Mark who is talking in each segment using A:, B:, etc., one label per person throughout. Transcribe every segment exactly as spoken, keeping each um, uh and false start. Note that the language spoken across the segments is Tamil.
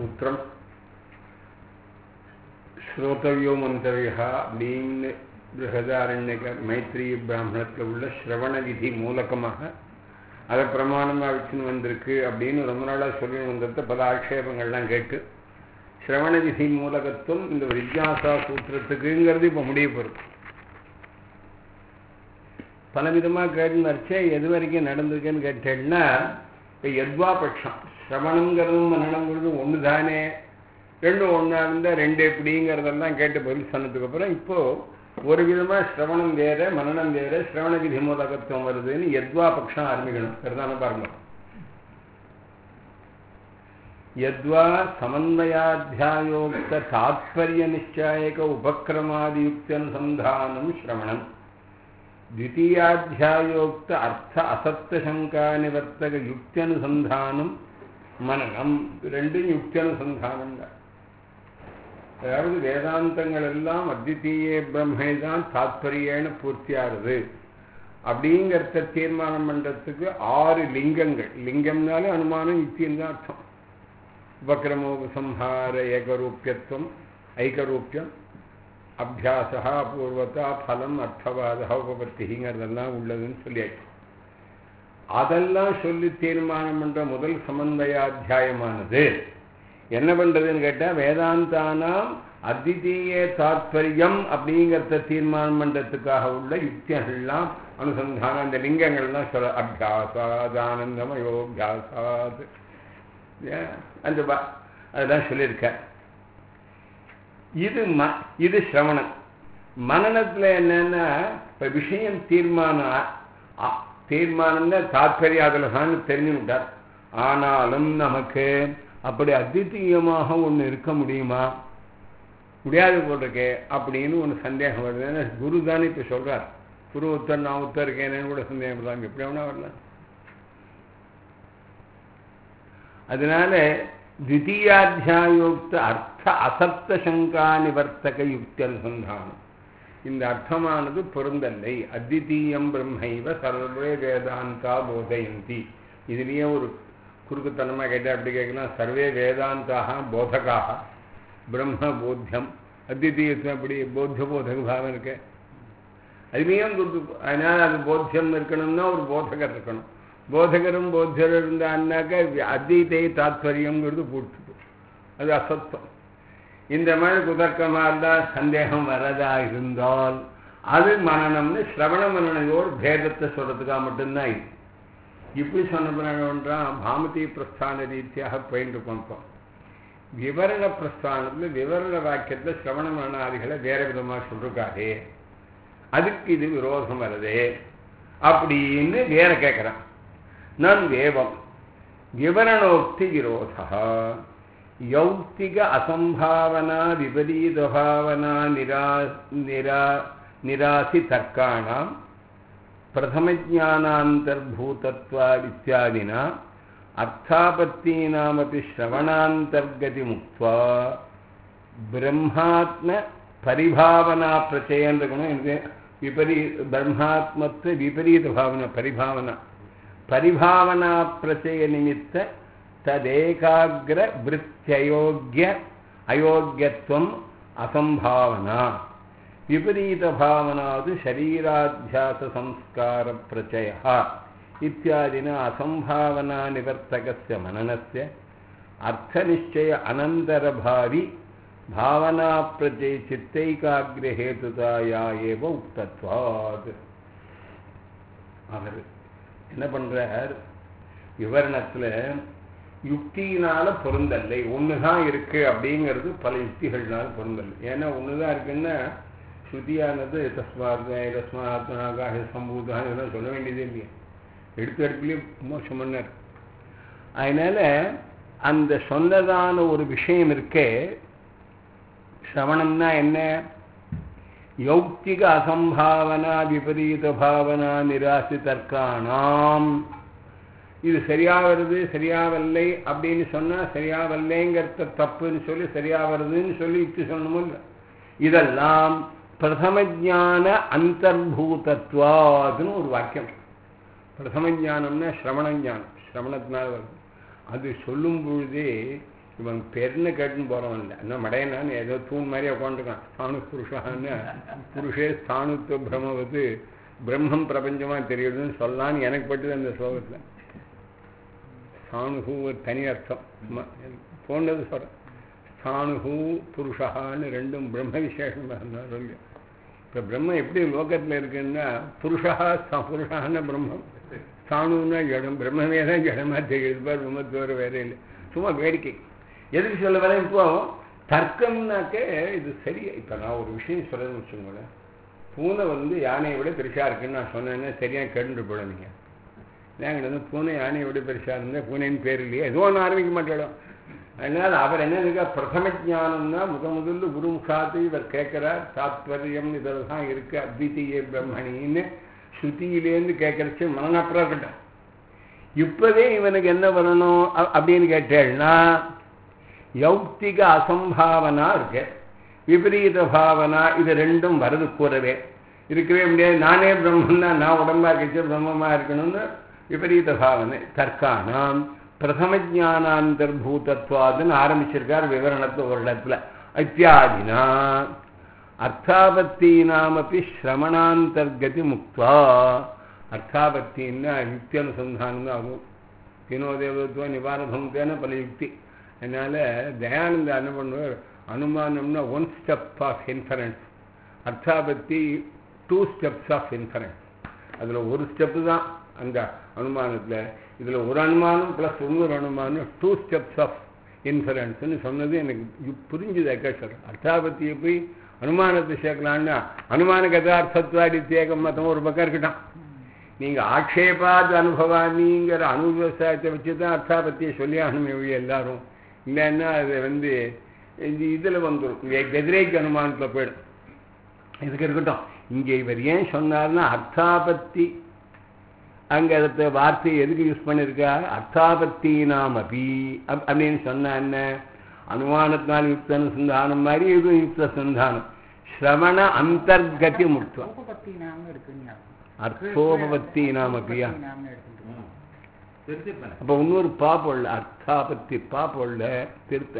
A: சூத்திரம் ஸ்ரோதவியோ மந்தவியா அப்படின்னு பிருஹதாரண்யக மைத்ரீய பிராமணத்தில் உள்ள ஸ்ரவண விதி மூலகமாக அதை பிரமாணமாக வச்சுன்னு வந்திருக்கு அப்படின்னு ரொம்ப நாளாக சொல்லி வந்தது. பல ஆட்சேபங்கள்லாம் கேட்டு ஸ்ரவண விதி மூலகத்துவம் இந்த விஜ்ஞாசா சூத்திரத்துக்குங்கிறது இப்போ முடிய போகிறது. பலவிதமாக கேட்டு வரைச்சே எது வரைக்கும் நடந்திருக்குன்னு கேட்டேன்னா, இப்போ எத்வா பட்சம் ஸ்ரவணங்கிறதும் மனநங்கிறதும் ஒன்று தானே, ரெண்டும் ஒன்றா இருந்தால் ரெண்டு எப்படிங்கிறதெல்லாம் கேட்டு பதில் சொன்னதுக்கப்புறம் இப்போது ஒரு விதமாக ஸ்ரவணம் வேறு மனநம் வேறு ஸ்ரவண விதி மூலகத்துவம் வருதுன்னு எத்வா பட்சம் ஆரம்பிக்கணும். சரிதான பாருங்க. யத்வா சமன்வயாத்தியாயோக்த தாத்பர்ய நிச்சயக உபக்ரமாதியுக்தனுசந்தானம் ஸ்ரவணம், द्वितीयाध्यायोक्त अर्थ असत्य निवर्तक युक्त्यनुसंधानम मननम. ரெண்டும் யுக்தியனுசந்தானம் தான். அதாவது வேதாந்தங்கள் எல்லாம் அத்விதீய பிரம்மை தான் தாத்பரியேன பூர்த்தியாகுது அப்படிங்கிறத தீர்மானம் பண்ணுறதுக்கு ஆறு லிங்கங்கள். லிங்கம்னாலே அனுமானம் யுக்தின்னு தான் அர்த்தம். உபக்ரமோபசம்ஹார ஏகரூபியத்துவம் ஐகரூபியம் அபியாசா பூர்வத்தா பலம் அர்த்தவாத உபபத்திங்கிறதெல்லாம் உள்ளதுன்னு சொல்லியாச்சு. அதெல்லாம் சொல்லி தீர்மானம் பண்ற முதல் சமன்வயாத்தியாயமானது என்ன பண்றதுன்னு கேட்டால் வேதாந்தானாம் அத்விதீய தாத்பரியம் அப்படிங்கிறத தீர்மானம் பண்றதுக்காக உள்ள யுக்திகள்லாம் அனுசந்தானம் அந்த லிங்கங்கள்லாம் சொல்ல அபியாசாத் ஆனந்தமயோபியாசாத் அந்த அதுதான் சொல்லியிருக்க. இது ம இது சிரவணம். மனநத்தில் என்னன்னா இப்போ விஷயம் தீர்மானம் தீர்மானம்னா தாத்பரியம் அதில் தான் தெரிஞ்சு விட்டார். ஆனாலும் நமக்கு அப்படி அத்விதீயமாக ஒன்று இருக்க முடியுமா, முடியாது போட்டிருக்கே அப்படின்னு ஒன்று சந்தேகம் வருது. ஏன்னா குரு தானே இப்போ சொல்கிறார். குரு உத்தர் நான் உத்தர் இருக்கேன்னு கூட சந்தேகம் வரலாம், எப்படி வேணா வரலாம். அதனால द्वितीयाध्यायोक्त अर्थ असप्त शंका निवर्तक युक्ति अनुसंधाனம் இந்த அர்த்தமானது பொருந்தல்லை. அத்விதீயம் பிரம்மைவ சர்வே வேதாந்தா போதயந்தி. இதுலேயே ஒரு குறுக்குத்தனமாக கேட்டால் அப்படி கேட்கலாம். சர்வே வேதாந்தாக போதகாக பிரம்ம போத்தியம் அத்விதீயத்துவம் அப்படி போத்திய போதக பாவம் இருக்கு. அதுலேயும் அதனால் அது போத்தியம் இருக்கணும்னா ஒரு போதகர் இருக்கணும். போதகரும் போத்தியரும் இருந்தான்னாக்க அத்வைதை தாத்பரியங்கிறது போட்டுது, அது அசத்தம். இந்த மாதிரி குதர்க்கமாக இருந்தால் சந்தேகம் வரதா இருந்தால் அது மனநம்னு சிரவண மனநோடு பேதத்தை சொல்றதுக்காக மட்டும்தான் இது. இப்படி சொன்ன பிறகுன்றான் பாமதி பிரஸ்தான ரீதியாக போயிட்டு கொண்டோம். விவரண பிரஸ்தானத்தில் விவரண வாக்கியத்தில் சிரவண மரணாதிகளை வேற விதமாக சொல்லிருக்காதே, அதுக்கு இது விரோதம் வருதே அப்படின்னு வேற கேட்குறான். நன் வேவம் விவரணோக்தி விரோதா யௌக்திக அசம்பாவனா விபரீதபாவனா நிரா நிரா நிராசி தர்க்காணாம் பிரதமஜானாந்தர்பூதத்வாத் இத்யாதினா அர்த்தாபத்தீனாமபி ஸ்ரவணாந்தர்கதி முக்த்வா பிரம்மாத்ம பரிபாவனா பிரச்சயம் இருக்கணும். விபரீ பிரம்மாத்மத்து விபரீத பாவனா பரிபாவனா பரிபாவனா பிரச்சய நிமித்த ததேகாகிர விருத்தியோக்கிய அயோக்கியத்துவம் அசம்பாவனா விபரீத பாவனாது சரீராத்தியாச சம்ஸ்கார பிரச்சய இத்தியாதினா அசம்பாவனா நிவர்த்தகஸ்ய மனனஸ்ய அர்த்தநிச்சய அனந்தரபாவி பாவனா பிரச்சய சித்தைகாகிர ஹேதுதாயா ஏவ உக்தத்வாத். அவர் என்ன பண்றார், விவரணத்தில் யுக்தியினால பொருந்தல்லை, ஒன்று தான் இருக்கு அப்படிங்கிறது பல யுக்திகள்னால பொருந்தல்லை. ஏன்னா ஒன்று தான் இருக்குன்னா ஸ்ருதியானது தஸ்மாத் தஸ்மாத்மனாக சம்பூதான் இதெல்லாம் சொல்ல வேண்டியதே இல்லையா, எடுத்து எடுப்புலேயே மோசம் பண்ணார். அதனால அந்த சொன்னதான ஒரு விஷயம் இருக்கே, சிரவணம்னா என்ன, யௌக்திக அசம்பாவனா விபரீத பாவனா நிராசி தர்க்கானாம். இது சரியா வருது சரியா வரலை அப்படின்னு சொன்னா சரியா வரலைங்கிறத தப்புன்னு சொல்லி சரியா வருதுன்னு சொல்லி யுக்தி சொல்லணும். இதெல்லாம் பிரதம ஜான அந்தர்பூதத்வாதுன்னு ஒரு வாக்கியம். பிரதம ஜானம்னா சிரவண ஞானம், சிரவணத்தினால வருது. அது சொல்லும் பொழுதே இவன் பெருன்னு கேட்டுன்னு போறவன் இல்லை. இன்னும் மடையனான்னு ஏதோ தூண் மாதிரி உட்காந்துருக்கான். ஸ்தானு புருஷான்னு புருஷே ஸ்தானுத்துவ பிரம்மவது பிரம்மம் பிரபஞ்சமா தெரியுதுன்னு சொல்லலான்னு எனக்கு பட்டுது அந்த ஸ்லோகத்தில். ஸ்தானுகு ஒரு தனி அர்த்தம் போன்றது சொல்றேன். ஸ்தானுகு புருஷான்னு ரெண்டும் பிரம்ம விசேஷம் சொல்லு. இப்போ பிரம்மம் எப்படி லோகத்தில் இருக்குன்னா புருஷா புருஷான பிரம்மம், ஸ்தானுன்னா ஜடம், பிரம்மமே தான் ஜடமா தெரியுது பார், பிரம்மத்தோடு வேற இல்லை. சும்மா வேடிக்கை. எதுக்கு சொல்ல வர இப்போ தர்க்கம்னாக்க இது சரியா. இப்போ நான் ஒரு விஷயம் சொல்றேன்னு வச்சுக்கோங்களேன், பூனை வந்து யானையை விட பெருசா இருக்குன்னு நான் சொன்னேன்னா சரியா கேட்டுட்டு போட நீங்க. நாங்கள் வந்து பூனை யானையை விட பெருசா இருந்தால் பூனைன்னு பேர் இல்லையா, எதுவும் ஒன்று ஆரம்பிக்க மாட்டோம். அதனால் அவர் என்ன இருக்கா, பிரதம ஜானம்னா முத முதல்ல குருமுகாத்து இவர் கேட்கிறார். தாத்பரியம் இதில் தான் இருக்கு, அத்விதீய பிரம்மணின்னு ஸ்ருதியிலேருந்து கேட்கறச்சு மனநப்புறம் இருக்கட்டும். இப்பவே இவனுக்கு என்ன பண்ணணும் அப்படின்னு கேட்டேன்னா, யௌக்திக அசம்பாவனா இருக்கு, விபரீத பாவனா, இது ரெண்டும் வருது கூறவே இருக்கவே முடியாது. நானே பிரம்மன்னா நான் உடம்பா இருக்கச்சு பிரம்மமா இருக்கணும்னு விபரீத பாவனை. தர்க்கானாம் பிரதம ஜானாந்தர்பூதத்வாதுன்னு ஆரம்பிச்சிருக்கார் விவரணத்தை ஒரு இடத்துல. இத்தியாதினா அர்த்தாபத்தீனாமப்பி ஸ்ரமணாந்தர்கதி முக்தா. அர்த்தாபத்தின்னா யுக்தி அனுசந்தானம் தான் ஆகும். வினோதேவத்துவ நிவாரணத்தேன பல யுக்தி. அதனால தயானந்த என்ன பண்ணுவார், அனுமானம்னா ஒன் ஸ்டெப் ஆஃப் இன்ஃபரன்ஸ், அர்த்தாபத்தி டூ ஸ்டெப்ஸ் ஆஃப் இன்ஃபரன்ஸ். அதில் ஒரு ஸ்டெப்பு தான் அந்த அனுமானத்தில். இதில் ஒரு அனுமானம் ப்ளஸ் இன்னொரு அனுமானம், டூ ஸ்டெப்ஸ் ஆஃப் இன்ஃபரன்ஸ்ன்னு சொன்னது எனக்கு புரிஞ்சுது. அக்கேஷர் அர்த்தாபத்தியை போய் அனுமானத்தை சேர்க்கலான்னா அனுமான கதார்த்தத்வாடி தேகம் மொத்தம் ஒரு பக்கம் இருக்கட்டும். நீங்கள் ஆக்ஷேபாத் அனுபவானிங்கிற அனுபவசாயத்தை வச்சு தான் அர்த்தாபத்தியை சொல்லி அனுமதி எல்லாரும். இல்லைன்னா அது வந்து இதில் வந்துடும், வெதிரேக்கு அனுமானத்தில் போயிடும். இதுக்கு இருக்கட்டும். இங்கே இவர் ஏன் சொன்னார்னா அர்த்தாபத்தி அங்கே அடுத்த வார்த்தையை எதுக்கு யூஸ் பண்ணியிருக்கா, அர்த்தாபத்தி நாம் அபி அப்படின்னு சொன்ன என்ன, அனுமானத்தினால் யுக்த அனுசந்தானம் மாதிரி இது யுக்த சந்தானம். ஸ்ரவண அந்தர்கதி முக்தம் அர்த்தோபத்தி நாம் அபியா. அப்போ இன்னொரு பாப்பொள்ள அர்த்தாபத்தி பாப்பொள்ள திருத்த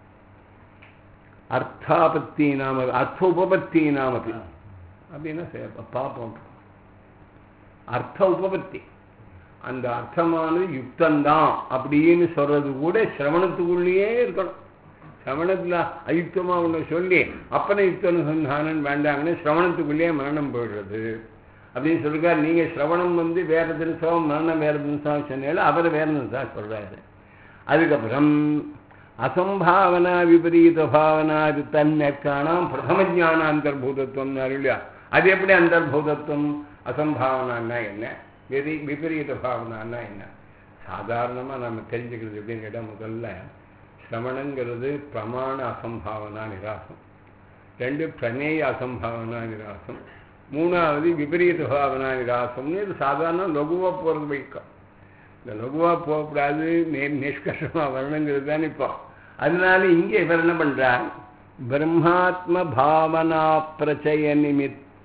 A: அர்த்தாபத்தி நாம அர்த்தோபத்தி நாம அப்படி அப்படின்னா பாப்போம். அர்த்த உபபத்தி அந்த அர்த்தமானது யுக்தந்தான் அப்படின்னு சொல்றது கூட சிரவணத்துக்குள்ளேயே இருக்கணும். சிரவணத்தில் அயுக்தமாக ஒன்று சொல்லி அப்பனை யுக்தனுசந்தானன் வேண்டாங்கன்னு சிரவணத்துக்குள்ளேயே மரணம் போயிடுறது அப்படின்னு சொல்லிருக்காரு. நீங்கள் சிரவணம் வந்து வேற தினசம், மரணம் வேற தினசம் சொன்னாலும் அவர் வேற தினசம் சொல்றாரு. அதுக்கப்புறம் அசம்பாவனா விபரீத பாவனா இது தன்னேற்கானாம் பிரதம ஜான அந்தர்பூதத்துவம் இல்லையா. அது எப்படி அந்தர்பூதத்துவம், அசம்பாவனான்னா என்ன, வெறி விபரீத பாவனான்னா என்ன. சாதாரணமாக நம்ம தெரிஞ்சுக்கிறது எப்படின்னு கேட்டால், முதல்ல சிரவணங்கிறது பிரமாண அசம்பாவனா நிராசம், ரெண்டு பிரமேய அசம்பாவனா நிராசம், மூணாவது விபரீத பாவனா நிராசம்னு இது சாதாரண லகுவாக போகிறது வைக்கும். இந்த லகுவாக போகக்கூடாது, நே நிஷ்கர்ஷமாக வரணுங்கிறது தான் இப்போ. அதனால இங்கே இவர் என்ன பண்ணுறார், பிரம்மாத்ம பாவனா பிரச்சய நிமித்த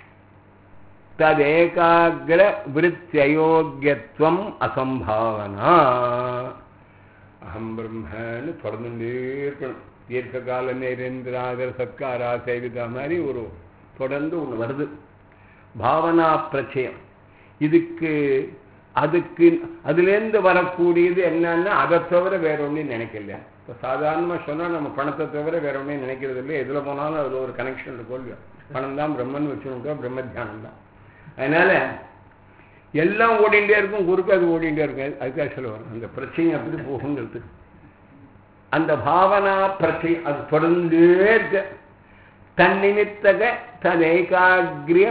A: ததேகாகிர விருத்தியோக்கியத்துவம் அசம்பாவனா. அகம் பிரம்மன்னு தொடர்ந்துட்டே இருக்கணும். தீர்க்க கால நேரேந்திராதர் சத்காரா சேவிதா மாதிரி ஒரு தொடர்ந்து ஒன்று வருது. பாவனா பிரச்சயம் இதுக்கு அதுக்கு அதுலேருந்து வரக்கூடியது என்னன்னா அதை தவிர வேற ஒன்றும் நினைக்கல. இப்போ சாதாரணமாக சொன்னால் நம்ம பணத்தை தவிர வேற ஒன்றும் நினைக்கிறது இல்லை. எதில் போனாலும் அதில் ஒரு கனெக்ஷன் இருக்கும் இல்லையா. பணம் தான் பிரம்மன்னு வச்சுருக்கோம், பிரம்ம தியானம் தான். அதனால எல்லாம் ஓடிண்டே இருக்கும், குறுக்கு அது ஓடிண்டே இருக்கும். அதுக்காக சொல்லுவாங்க அந்த பிரச்சனை அப்படி போகுங்கிறது. அந்த பாவனா பிரச்சனை அது தொடர்ந்தே இருக்கு. தன்னிமித்தக தன் ஏகாகிரிய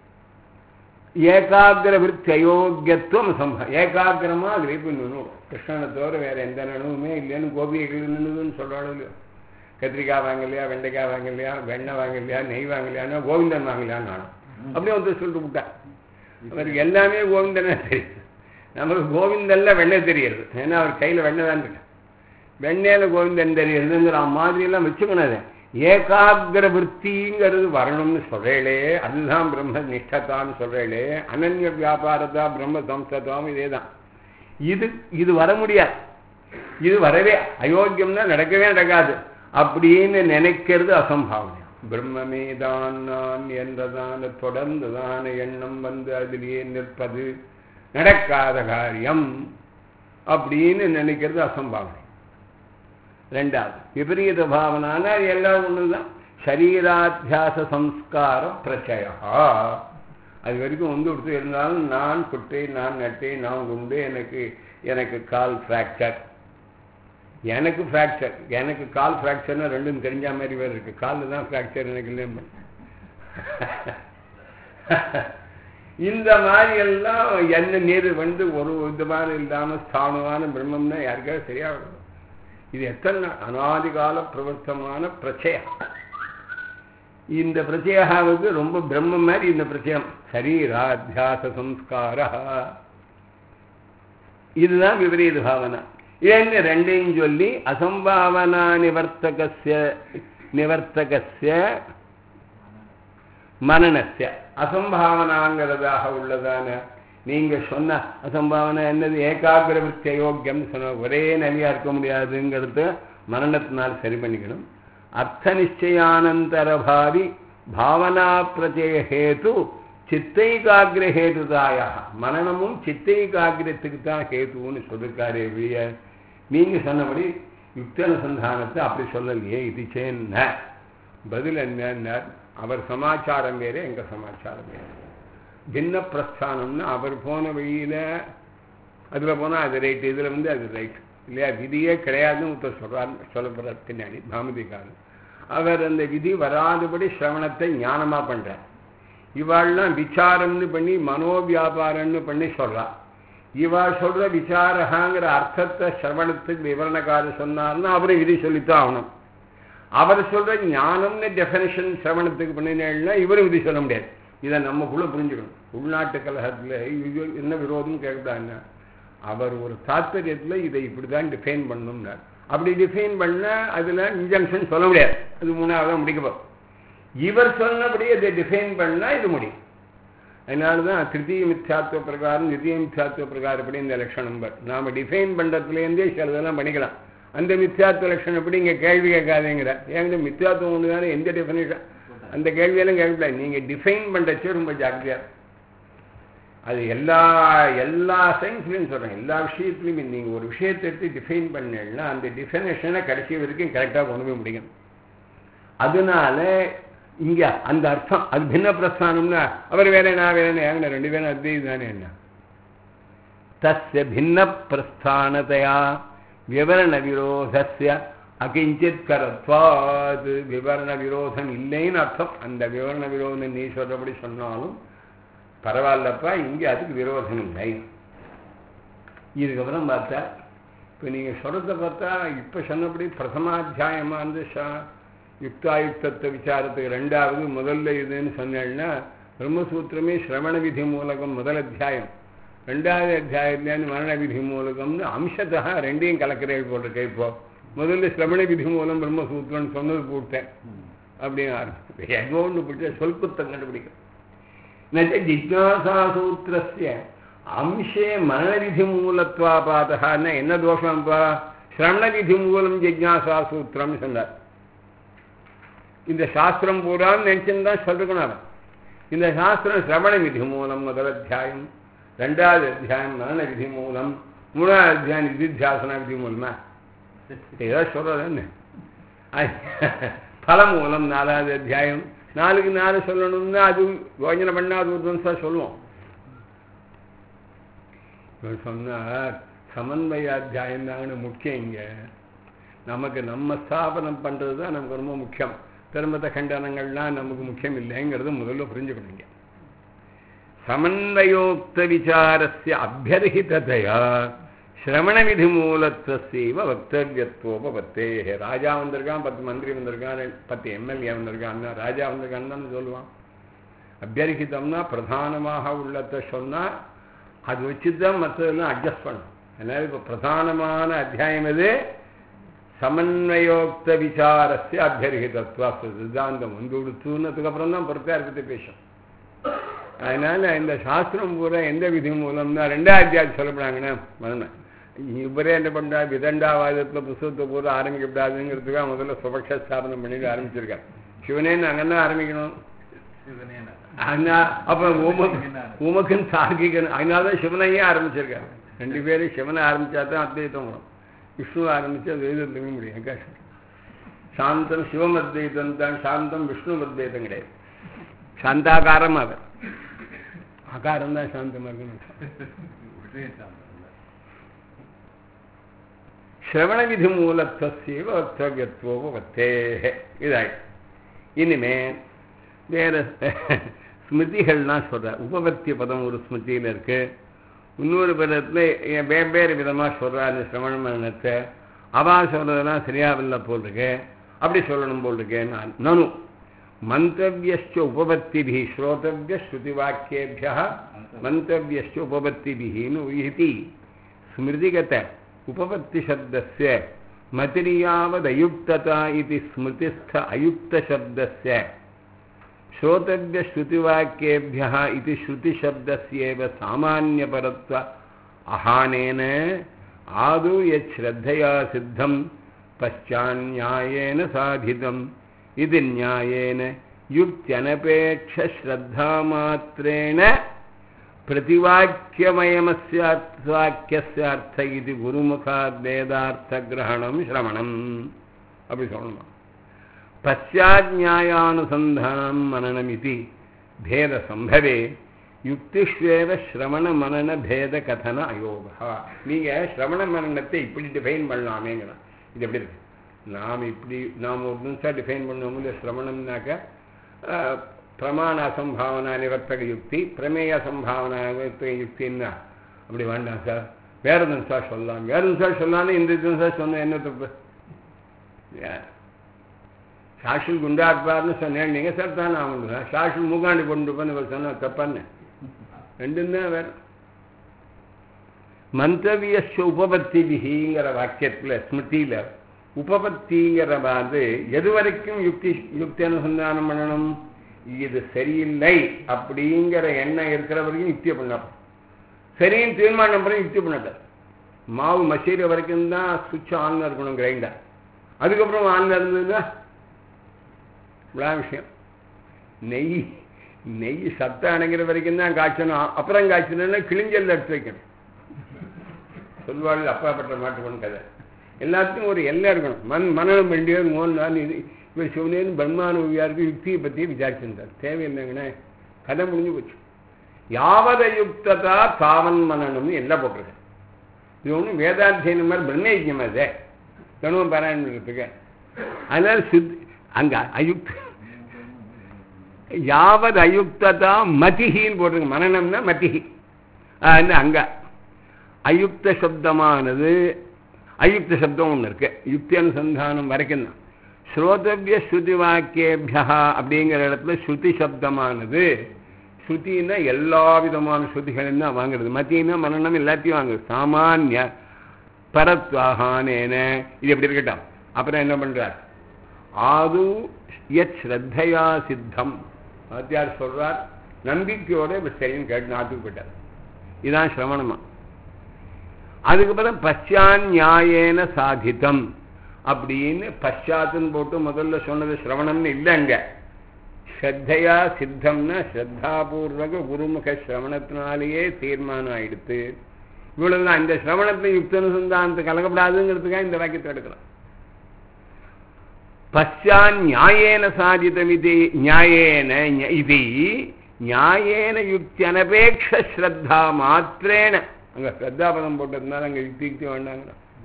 A: ஏகாகிர விருத்தி அயோக்கியத்துவம் சம்பா. ஏகாகிரமா அது இப்போ நின்றுடும். கிருஷ்ணனை தவிர வேற எந்த நினைவுமே இல்லைன்னு கோபிகைகள் நின்றுதுன்னு சொல்றாலும் இல்லையோ. கத்திரிக்காய் வாங்கலையா, வெண்டைக்காய் வாங்கலையா, வெண்ணெய் வாங்கலையா, நெய் வாங்கலையான்னா கோவிந்தன் வாங்கலையான்னு நானும் அப்படியே வந்து சொல்லிட்டு விட்டேன். அவருக்கு எல்லாமே கோவிந்தனே தெரியுது. நமக்கு கோவிந்தன்ல வெண்ணெய் தெரியுது. ஏன்னா அவர் கையில் வெண்ணெய் தான் இருக்கு. வெண்ணெயில் கோவிந்தன் தெரியுதுங்கிற மாதிரியெல்லாம் வச்சுக்கணும். ஏகாகிர விற்த்திங்கிறது வரணும்னு சொல்றேளே, அதுதான் பிரம்ம நிஷ்டத்தான்னு சொல்றேளே. அனன்ய வியாபாரத்தா பிரம்ம சம்ஸ்தம் இதே தான். இது இது வர முடியாது. இது வரவே அயோக்கியம்னா நடக்கவே நடக்காது அப்படின்னு நினைக்கிறது அசம்பாவனை. பிரம்மமே தான் நான் என்றதான தொடர்ந்துதான எண்ணம் வந்து அதிலேயே நிற்பது நடக்காத காரியம் அப்படின்னு நினைக்கிறது அசம்பாவனை. ரெண்டாவது விபரீத பாவனான எல்லாம் ஒண்ணுதான். சரீராத்தியாச சம்ஸ்கார பிரச்சயா. அது வரைக்கும் வந்து கொடுத்து இருந்தாலும் நான் குட்டை, நான் நட்டை, நான் குண்டு, எனக்கு எனக்கு கால் ஃப்ராக்சர், எனக்கு ஃப்ராக்சர், எனக்கு கால் ஃப்ராக்சர்னா ரெண்டும் தெரிஞ்ச மாதிரி வேறு இருக்கு. காலில் தான் ஃப்ராக்சர் எனக்கு இல்லை. இந்த மாதிரி எல்லாம் என்ன நீர் வந்து ஒரு விதமான இல்லாமல் ஸ்தானமான பிரம்மம்னா யாருக்காவது சரியா வரும். இது எத்தனை அனாதிகால பிரவர்த்தமான பிரச்சயம். இந்த பிரச்சயாவுக்கு ரொம்ப பிரம்மம் மாதிரி இந்த பிரச்சயம் சரீராத்தியாச சம்ஸ்கார. இதுதான் விபரீத பாவனா. ஏன்னு ரெண்டையும் சொல்லி அசம்பாவனா நிவர்த்தகஸ்ய நிவர்த்தகஸ்ய மனனஸ்ய அசம்பாவனாங்கிறதாக உள்ளதான நீங்க சொன்ன அசம்பாவனை என்னது ஏகாகிர விருத்தி அயோக்கியம் சொன்ன ஒரே நிலையா இருக்க முடியாதுங்கிறது மரணத்தினால் சரி பண்ணிக்கணும். அர்த்த நிச்சயானந்தரபாவி பாவனா பிரச்சய ஹேது சித்தைகாகிர ஹேதுதாயா. மரணமும் சித்தைகாகிரத்துக்கு தான் ஹேதுன்னு சொல்லிருக்காரே வெளிய நீங்க சொன்னபடி யுக்தனுசந்தானத்தை அப்படி சொல்லலையே. இது சேன்ன பதில் என்ன? அவர் சமாச்சாரம் வேற, எங்க சமாச்சாரம் வேற. பின்ன பிரஸ்தானம்னு அவர் போன வழியில அதுல போனா அது ரைட், இதுல வந்து அது ரைட் இல்லையா. விதியே கிடையாதுன்னு ஒருத்தர் சொல்றாரு, சொல்லப்படுற பின்னாடி பாமதிக்காரன். அவர் அந்த விதி வராதபடி சிரவணத்தை ஞானமா பண்றார். இவாள்லாம் விசாரம்னு பண்ணி மனோவியாபாரம்னு பண்ணி சொல்றா. இவா சொல்ற விசாரகாங்கிற அர்த்தத்தை சிரவணத்துக்கு விவரணக்காரர் சொன்னார்னா அவரை விதி சொல்லித்தான் ஆகணும். அவர் சொல்ற ஞானம்னு டெஃபினேஷன் சிரவணத்துக்கு பண்ணினா இவரும் விதி சொல்ல முடியாது. இதை நம்மக்குள்ள புரிஞ்சுக்கணும். உள்நாட்டு கலகத்துல இது என்ன விரோதம் கேட்குறாங்க. அவர் ஒரு தாத்பரியத்துல இதை இப்படிதான் டிஃபைன் பண்ணணும்னார். அப்படி டிஃபைன் பண்ண அதுல இன்ஜங்ஷன் சொல்ல முடியாது. அது மூணாவதான் முடிக்கப்போம். இவர் சொன்னபடி அதை டிஃபைன் பண்ணா இது முடியும். அதனாலதான் திருத்தீய மித்யாத்துவ பிரகாரம் தித்திய மித்யாத்துவ பிரகாரப்படி இந்த லட்சணம் நாம டிஃபைன் பண்றதுலேருந்தே சிலதெல்லாம் பண்ணிக்கலாம். அந்த மித்யாத்துவ லட்சணம் எப்படி இங்க கேள்வி கேட்காதேங்கிற. ஏங்க மித்யாத்துவம் ஒன்று தானே, எந்த டெஃபினேஷன் அந்த கேள்வியெல்லாம் கேட்கல. நீங்க டிஃபைன் பண்றச்சே ரொம்ப ஜாக்கிரதையா. அது எல்லா எல்லா சயின்ஸ்லையும் சொல்றேன், எல்லா விஷயத்துலையுமே நீங்க ஒரு விஷயத்தை எடுத்து டிஃபைன் பண்ணீங்கன்னா அந்த டிஃபைனேஷனை கடைசி வரைக்கும் கரெக்டாக கொண்டு போய் முடியும். அதனால இங்க அந்த அர்த்தம் அது பின்ன பிரஸ்தானம்னா அவர் வேற நான் வேற ஏங்க ரெண்டு பேரும் அதே தானே. என்ன தஸ்ய பின்ன பிரஸ்தானதையா விவரண விரோதஸ்ய அகிஞ்சித் கரத்வாது. விவரண விரோதம் இல்லைன்னு அர்த்தம். அந்த விவரண விரோதம் நீ சொல்றபடி சொன்னாலும் பரவாயில்லப்பா, இங்கே அதுக்கு விரோதம் இல்லை. இதுக்கப்புறம் பார்த்தா இப்போ நீங்கள் சொல்றதை பார்த்தா இப்போ சொன்னபடி பிரதமாத்தியாயமாக இருந்து யுக்தாயுக்தத்தை விசாரத்துக்கு ரெண்டாவது முதல்ல இதுன்னு சொன்னேன்னா பிரம்மசூத்திரமே சிரவண விதி மூலகம் முதல் அத்தியாயம், ரெண்டாவது அத்தியாயத்துலேருந்து மரண விதி மூலகம்னு அம்சத்தா ரெண்டையும் கலக்கிறேன் போட்டிருக்கேன். இப்போ முதல்ல சிரவண விதி மூலம் பிரம்மசூத்திரம்னு சொன்னது போட்டேன் அப்படின்னு ஆரம்பிச்சு எங்கோ ஒன்று பிடிச்ச சொல்புத்தம் கண்டுபிடிக்கும். ஜிஜ்ஞாசாசூத்திரஸ்ய அம்சே மரணவிதி மூலத்வாபாதகான்னா என்ன தோஷம்ப்பா? சிரவண விதி மூலம் ஜிஜ்ஞாசாசூத்திரம் சொன்னார். இந்த சாஸ்திரம் பூரான்னு நினைச்சுதான் சொல்லிருக்கணும். இந்த சாஸ்திரம் சிரவண விதி மூலம் முதல் அத்தியாயம், ரெண்டாவது அத்தியாயம் மரண விதி மூலம், மூணாவது அத்தியாயம் நிதித்தியாசன விதி மூலமா ஏதோ சொல்றது என்ன பல மூலம் நாலாவது அத்தியாயம். நாலுக்கு நாலு சொல்லணும்னா அது யோஜனை பண்ணா அது ஒரு நிமிஷம் சொல்லுவோம். சொன்னார் சமன்வய அத்தியாயம் தாங்க முக்கியம். இங்க நமக்கு நம்ம ஸ்தாபனம் பண்றது தான் நமக்கு ரொம்ப முக்கியம். பெருமத கண்டனங்கள்லாம் நமக்கு முக்கியம் இல்லைங்கிறது முதல்ல புரிஞ்சுக்கணுங்க. சமன்வயோக்த விசாரஸ்ய அபியர்ஹிததையா சிரவண விதி மூலத்துவ வக்தவியத்துவோபத்தே. ராஜா வந்திருக்கான், பத்து மந்திரி வந்திருக்கான், பத்து எம்எல்ஏ வந்திருக்கான்னா ராஜா வந்திருக்கான்னு தான் சொல்லுவான். அபியர்ஹிதம்னா பிரதானமாக உள்ளத்தை சொன்னா அது வச்சுதான் மற்றதெல்லாம் அட்ஜஸ்ட் பண்ணும். அதனால இப்போ பிரதானமான அத்தியாயம் எது? சமன்வயோக்த விசாரஸ்ய அபியர்ஹிதத்துவ சித்தாந்தம் வந்து கொடுத்துன்னதுக்கு அப்புறம் தான் பொறுத்தார் பற்றி பேசும். அதனால இந்த சாஸ்திரம் பூரா எந்த விதி மூலம்னா ரெண்டாவது அத்தியாயம் சொல்லப்படுறாங்கன்னா மரண இவரே என்ன பண்ணுறா, விதண்டாவாதத்தில் புஸ்தகத்தை போது ஆரம்பிக்கப்படாதுங்கிறதுக்காக முதல்ல சுபக்ஷ ஸ்தாபனம் பண்ணிட்டு ஆரம்பிச்சிருக்காரு. சிவனேன்னு அங்கே தான் ஆரம்பிக்கணும். அப்புறம் உமக்குன்னு தார்க்கிக்கணும். அதனாலதான் சிவனையே ஆரம்பிச்சிருக்காரு. ரெண்டு பேரும் சிவனை ஆரம்பிச்சா தான் அத்வைத்தம் வரும். விஷ்ணுவை ஆரம்பிச்சு அது எழுதுறதுமே முடியும். சாந்தம் சிவம் அத்வைத்தம் தான், சாந்தம் விஷ்ணு அத்வைத்தம் கிடையாது. சாந்தாகாரம் அவர் அகாரம் தான் சாந்தமா இருக்கணும். சிரவண விதி மூலத்தோபத்தே இதாய். இனிமே வேற ஸ்மிருதிகள்லாம் சொல்ற. உபபத்திய பதம் ஒரு ஸ்மிருதியில் இருக்கு, இன்னொரு பதத்துல வெவ்வேறு விதமா சொல்றா. அந்த சிரவண மரணத்தை அவா சொல்றதெல்லாம் சரியாவில்லை போல் இருக்கு, அப்படி சொல்லணும் போல் இருக்கேன். நனு மந்தவியஸ்ச உபபத்திபிஹி ஸ்ரோதவ்ய ஸ்ருதி வாக்கியேபியா மந்தவியஸ்ச உபபத்திபிஹின்னு உயிதி ஸ்மிருதிகத உபபத்தி சப்தஸ்ய மதிரியாவதயுக்ததா இது ஸ்மிருதிஸ்த அயுக்த சப்தஸ்ய श्रोतव्य श्रुतिवाक्येभ्यः इति श्रुतिशब्दस्येव सामान्यपरत्व अहानेन आदौ यत् श्रद्धया सिद्धं पश्चान्यायेन साधितम् इति न्यायेन युक्त्यनपेक्ष श्रद्धामात्रेण प्रतिवाक्यमयमस्यार्थवाक्यस्य अर्थ इति गुरुमुखात् वेदार्थग्रहणं श्रवणम् अपि சொல்லணும். पश्चाज्ञायानुसंधानं मननमिति भेद संभवे युक्तिष्वेव श्रवण मनन भेद कथन अयोगः. நீங்க श्रवण मननத்தை இப்படி டிஃபைன் பண்ணலாமேங்கற. இது எப்படி இருக்கு? நாம் இப்படி நாம் ஒரு நிமிஷம் டிஃபைன் பண்ணும்போது श्रवणம்னாக்க பிரமாண அசம்பாவனா நிவர்த்தக யுக்தி, பிரமேய அசம்பாவனா நிவர்த்தக யுக்தின்னா அப்படி வேண்டாம் சார், வேற நிமிஷம் சொல்லலாம், வேற நிமிஷம் சொல்லான்னு இந்த நிமிஷம் சொன்ன என்ன தப்பு? சாஷில் குண்டா இருப்பார்னு சொன்னேன், நீங்கள் சார் தானே ஆகணும். சாஷில் மூக்காண்டி கொண்டு போய் சொன்ன தப்பான்னு ரெண்டும் தான் வேற. மந்தவியஸ்ச உபபத்திபிஹிங்கிற வாக்கியத்தில் ஸ்மிருதியில் உபபத்திங்கிற வந்து எது வரைக்கும் யுக்தி யுக்தி அனுசந்தானம் பண்ணணும், இது சரியில்லை அப்படிங்கிற எண்ணம் இருக்கிற வரைக்கும் யுக்தியை பண்ணலாம். சரின்னு தீர்மானம் பண்ணி யுக்தி பண்ணார். மாவு மசீர வரைக்கும் தான் சுவிட்ச் ஆன்ல இருக்கணும் கிரைண்டர், அதுக்கப்புறம் ஆன்ல இருந்ததுன்னா இவ்வளோ விஷயம். நெய் நெய் சத்தம் அணைக்கிற வரைக்கும் தான் காய்ச்சணும், அப்புறம் காய்ச்சணும்னா கிழிஞ்சல் எடுத்து வைக்கணும். சொல்வாள் அப்பாப்பட்ட மாட்டுக்கணும் கதை. எல்லாத்துக்கும் ஒரு எல்லை இருக்கணும். மண் மனநம் வேண்டியது மோன் நான் இது இப்போ சிவனேன்னு பிரம்மானுவியாருக்கு யுக்தியை பற்றி விசாரிச்சிருந்தார். தேவையில்லைங்கண்ணே, கதை முடிஞ்சு போச்சு. யாவத யுக்ததா தாவன் மனநம்னு எல்லாம் போட்டிருக்கேன். இது ஒன்றும் வேதாத்தியனம் மாதிரி பிரம்மயஜ்யமா இதே கணுவம் பாராயணம் பண்ணுறதுக்கு. அதனால சுத் அங்க அயுக்த யாவது அயுக்ததா மதிஹின்னு போட்டிருக்கு. மனநம்னா மதிஹி. அங்க அயுக்த சப்தமானது அயுக்த சப்தம் ஒன்று இருக்கு, யுக்தி அனுசந்தானம் வரைக்கும் தான். ஸ்ரோதவ்ய ஸ்ருதி வாக்கியேபியா அப்படிங்கிற இடத்துல ஸ்ருதி சப்தமானது, ஸ்ருதின்னா எல்லா விதமான ஸ்ருதிகளையும் தான் வாங்குறது. மத்தியன்னா மனநம் எல்லாத்தையும் வாங்குறது. சாமானிய பரத்வாகானேன இது எப்படி இருக்கட்டும். அப்புறம் என்ன பண்றார், ஆது யத் ஸ்ரத்தையா சித்தம் ஆத்தியார் சொல்றார், நம்பிக்கையோட சரின்னு கேட்டு நாட்டுக்கு போயிட்டார். இதுதான் சிரவணமா. அதுக்கப்புறம் பశ్చాన్యాయేன சாதித்தம் அப்படின்னு பశ్చాத்துன்னு போட்டு முதல்ல சொன்னது சிரவணம்னு இல்லைங்க. ஸ்ரத்தையா சித்தம்னா ஸ்ரத்தாபூர்வக குருமுக சிரவணத்தினாலேயே தீர்மானம் ஆயிடுத்து. இவ்வளவுதான். இந்த சிரவணத்தை யுக்தனுசந்தானத்தை கலக்கப்படாதுங்கிறதுக்காக இந்த வாக்கியத்தை எடுக்கலாம். பశ్చాన్యాయేన சாதிதம் இது நியாயேன இது நியாயேன யுக்தி அனபேக்ஷ ஸ்ரத்தா மாத்திரேன. அங்க ஸ்ரத்தாபதம் போட்டதுனால அங்க யுக்தி யுக்தி வேண்டாங்க.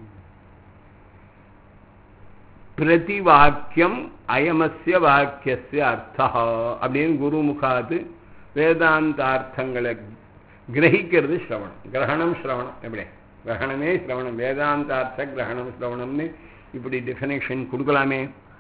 A: பிரதி வாக்கியம் அயமஸ்ய வாக்கியஸ்ய அர்த்தா அப்படின்னு குருமுகாது வேதாந்தார்த்தங்களை கிரகிக்கிறது சிரவணம். கிரகணம் சிரவணம் எப்படி? கிரகணமே சிரவணம். வேதாந்தார்த்த கிரகணம் சிரவணம்னு இப்படி டெஃபினேஷன் கொடுக்கலாமே.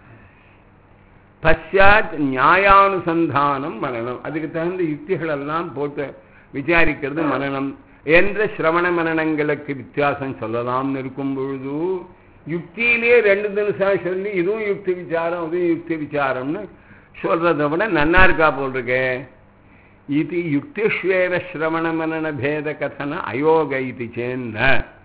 A: பశ్చాத் நியாயானுசந்தானம் மனனம். அதுக்கு தகுந்த யுக்திகளெல்லாம் போட்டு விசாரிக்கிறது மனனம் என்ற சிரவண மனனங்களுக்கு வித்தியாசம் சொல்லலாம்னு இருக்கும் பொழுது யுக்தியிலே ரெண்டு தினசாக சொல்லி இதுவும் யுக்தி விசாரம் இதுவும் யுக்தி விசாரம்னு சொல்றதை விட நன்னா இருக்கா போல் இருக்கே. இது யுக்திஷ்வேவ சிரவண மனன பேத கதன அயோக இது சேன்ன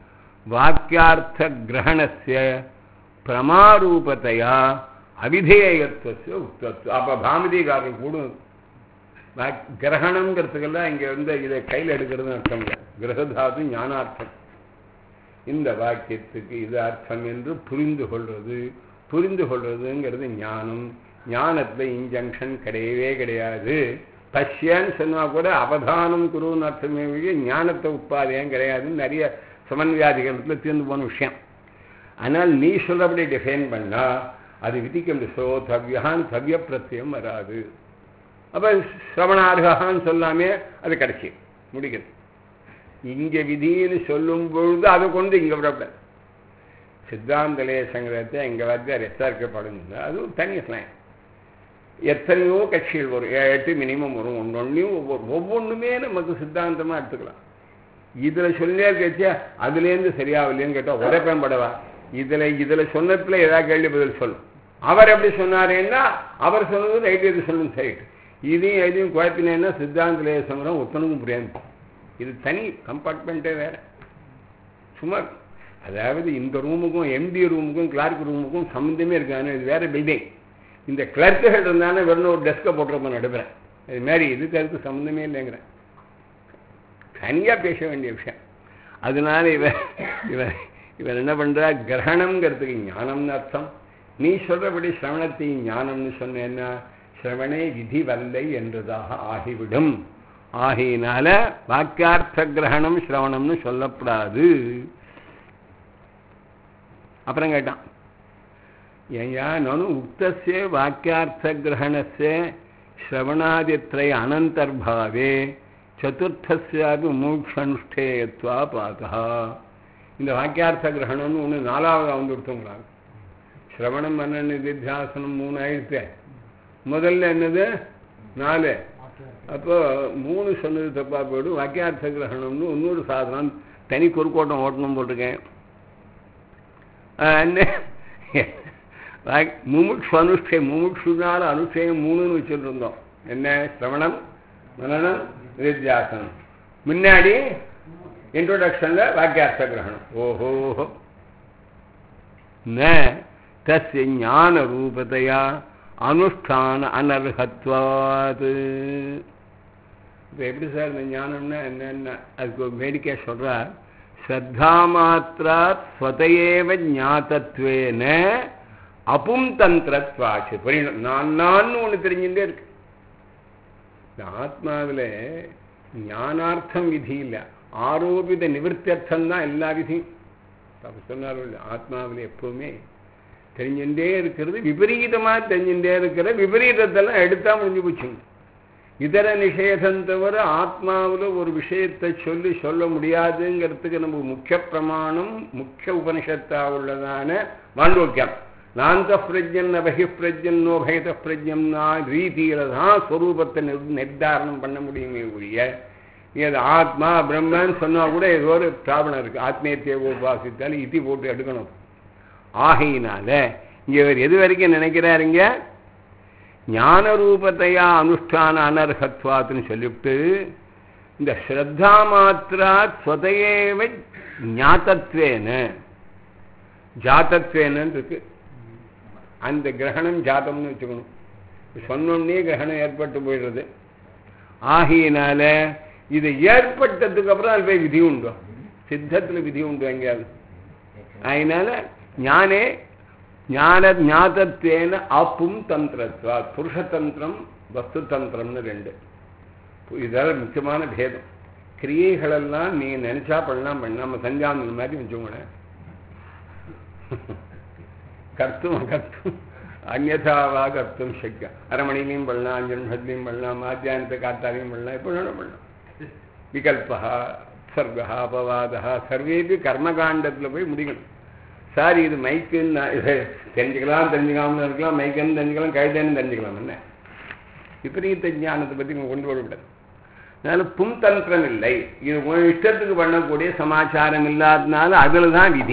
A: வாக்கியார்த்த கிரகணஸ்ய பிரமாரூபத்தையா அவிதேயத்துவ உக்தத்துவ. அப்போ பாமதிகாரர் கூட கிரகணங்கிறதுக்கெல்லாம் இங்கே வந்து இதை கையில் எடுக்கிறதுன்னு அர்த்தம் இல்லை. கிரகதாது ஞானார்த்தம். இந்த வாக்கியத்துக்கு இது அர்த்தம் என்று புரிந்து கொள்வது. புரிந்து கொள்வதுங்கிறது ஞானம். ஞானத்தில் இன்ஜங்ஷன் கிடையவே கிடையாது. பஷ்யன்னு சொன்னால் கூட அவதானம் குருன்னு அர்த்தமே வழி ஞானத்தை உட்பாதையும் கிடையாதுன்னு நிறைய சமன்வியாதிகளத்தில் தீர்ந்து போன விஷயம். ஆனால் நீ சொல்லபடி டிஃபைன் பண்ணால் அது விதிக்க சோ தவ்யான் தவ்ய பிரத்தியம் வராது. அப்போ சிரவணார்கான்னு சொல்லாமே அது கடைசி முடிக்கிறது. இங்கே விதின்னு சொல்லும் பொழுது அதை கொண்டு இங்கே விடப்படாது. சித்தாந்தலைய சங்கரத்தை இங்கே வந்து ரெஸ்டார்க்கப்படுங்க. அதுவும் தனி ஸ்லாங். எத்தனையோ கட்சிகள் வரும், எட்டு மினிமம் வரும். ஒன்று ஒன்றையும் ஒவ்வொரு ஒவ்வொன்றுமே நமக்கு சித்தாந்தமாக எடுத்துக்கலாம். இதில் சொல்லியே கேட்டியா அதுலேருந்து சரியாகலையேன்னு கேட்டால் ஒரே பயன்படவா? இதில் இதில் சொன்னதில் ஏதாவது கேள்வி பதில் சொல்லும். அவர் எப்படி சொன்னாரேன்னா அவர் சொன்னது ரைட்டு, எது சொல்லணும் சரிட்டு. இதையும் எதையும் குழப்பினேன்னா சித்தாந்தலைய சங்கரம் ஒத்தனுக்கும் புரியாது. இது தனி கம்பார்ட்மெண்ட்டே வேறு. சும்மா அதாவது இந்த ரூமுக்கும் எம்டி ரூமுக்கும் கிளார்க் ரூமுக்கும் சம்மந்தமே இருக்காது. இது வேறு பில்டிங். இந்த கிளர்க்குகள் இருந்தானே வெறும் ஒரு டெஸ்கை போட்டுருப்ப நடுப்புறேன். இது மாதிரி இதுக்கு அதுக்கு சம்மந்தமே இல்லைங்கிறேன். தனியாக பேச வேண்டிய விஷயம். அதனால இவர் இவர் இவர் என்ன பண்ணுறா, கிரகணங்கிறதுக்கு ஞானம்னு அர்த்தம். நீ சொல்கிறபடி சிரவணத்தை ஞானம்னு சொன்னேன்னா சிரவணே விதி வல்லை என்றதாக ஆகிவிடும். ஆகையினால வாக்கியார்த்த கிரகணம் சிரவணம்னு சொல்லப்படாது. அப்புறம் கேட்டான், ஏயா நானும் உக்தஸ்ய வாக்கியார்த்த கிரகணஸ்ய ஸ்ரவணாதித்ரய அனந்தர்பாவே சதுர்த்தஸ்யாபி மோக்ஷனுஷ்டேயத்வா பாதா. இந்த வாக்கியார்த்த கிரகணம்னு ஒன்று நாலாவது வந்து கொடுத்தோங்கிறாங்க. ஸ்ரவணம் மன்னன் நிதித்தியாசனம் மூணு ஆயிடுச்சு. முதல்ல என்னது நாலு. அப்போ மூணு சொன்னது தப்பாக போய்டும். வாக்கியார்த்த கிரகணம்னு இன்னொரு சாதனம் தனி குறுக்கோட்டம் ஓட்டணும் போட்டிருக்கேன். முமுட்சு அனுஷ்டயம், முமுட்சுனால அனுஷ்டயம் மூணுன்னு வச்சுட்டு இருந்தோம். என்ன? சிரவணம் மனனம் நிதித்தியாசனம். முன்னாடி இன்ட்ரோடக்ஷன்ல வாக்கியார்த்த கிரகணம். ஓஹோ ந தஸ்ய ஞான ரூபதையா அனுஷ்டான அனர்ஹத்வாது. இப்போ எப்படி சார் இந்த ஞானம்னா என்னென்ன அதுக்கு ஒரு வேடிக்கை சொல்கிறார். ஸ்ரத்தா மாத்திரா ஸ்வதையேவ ஞாத்தத்வேன அபும் தந்திரத்வாச்சு. புரியணும். நான் நான் ஒன்று தெரிஞ்சுட்டே இருக்கு. இந்த ஆத்மாவில் ஞானார்த்தம் விதி இல்லை, ஆரோபித நிவர்த்தியர்த்தம் தான் எல்லா விதியும். அப்போ சொன்னார் ஆத்மாவில் எப்பவுமே தெரிஞ்சுட்டே இருக்கிறது, விபரீதமாக தெரிஞ்சுட்டே இருக்கிற விபரீதத்தெல்லாம் எடுத்தா முடிஞ்சு போச்சுங்க. இதர நிஷேதம் தவிர ஆத்மாவில் ஒரு விஷயத்தை சொல்லி சொல்ல முடியாதுங்கிறதுக்கு நம்ம முக்கிய பிரமாணம் முக்கிய உபனிஷத்தா உள்ளதான மாண்டோக்கியம். நாந்த பிரஜன் அபகி பிரஜன் நோபயத பிரஜம்னா ரீதியில தான் ஸ்வரூபத்தை நிர்தாரணம் பண்ண முடியுமே ஒழிய இது ஆத்மா பிரம்மன்னு சொன்னால் கூட ஏதோ ஒரு பிராபணம் இருக்குது. ஆத்மீயத்தை உபாசித்தாலும் இத்தி போட்டு எடுக்கணும். ஆகையினால இங்கே இவர் எது வரைக்கும் நினைக்கிறாருங்க, ஞான ரூபத்தையா அனுஷ்டான அனர்ஹத்வாத்துன்னு சொல்லிவிட்டு இந்த ஸ்ரத்தா மாத்திரா ஸ்வதையேவ ஞாத்தத்வேன ஜாத்தத்வேனு இருக்கு. அந்த கிரகணம் ஜாத்தம்னு வச்சுக்கணும். சொன்னோன்னே கிரகணம் ஏற்பட்டு போயிடுறது. ஆகையினால இது ஏற்பட்டதுக்கு அப்புறம் அது போய் விதி உண்டு. சித்தத்தில் விதி உண்டு எங்கேயாவது. அதனால ஞானே ஞான ஞாதத்தேன அப்பும் தந்திரத்வா. புருஷதந்திரம் வஸ்து தந்திரம்னு ரெண்டு. இதெல்லாம் முக்கியமான பேதம். கிரியைகளெல்லாம் நீங்கள் நினைச்சா பண்ணலாம் பண்ணலாம். நம்ம சந்தியாவந்தன் மாதிரி வச்சுக்கோங்களேன். கர்த்தும் கர்த்தும் அந்யதாவா கர்த்தும் சக்கிய. அரை மணிலையும் பண்ணலாம், அஞ்சு நிமிஷத்துலையும் பண்ணலாம், மாத்தியானத்தை காத்தாலையும் பண்ணலாம், எப்போ வேணும் பண்ணலாம். விகல்பா சர்கா அபவாதா சர்வேபி கர்மகாண்டத்தில் போய் முடிக்கணும். சார் இது மைக்குன்னு இதை தெரிஞ்சுக்கலாம், தெரிஞ்சுக்காமல் இருக்கலாம், மைக்குன்னு தெரிஞ்சுக்கலாம், கழுதன்னு தெரிஞ்சுக்கலாம். என்ன விபரீத ஞானத்தை பற்றி நம்ம கொண்டு வரக்கூடாது. அதனால பும் தந்திரம் இல்லை. இது இஷ்டத்துக்கு பண்ணக்கூடிய சமாச்சாரம் இல்லாததுனால அதில் தான் விதி.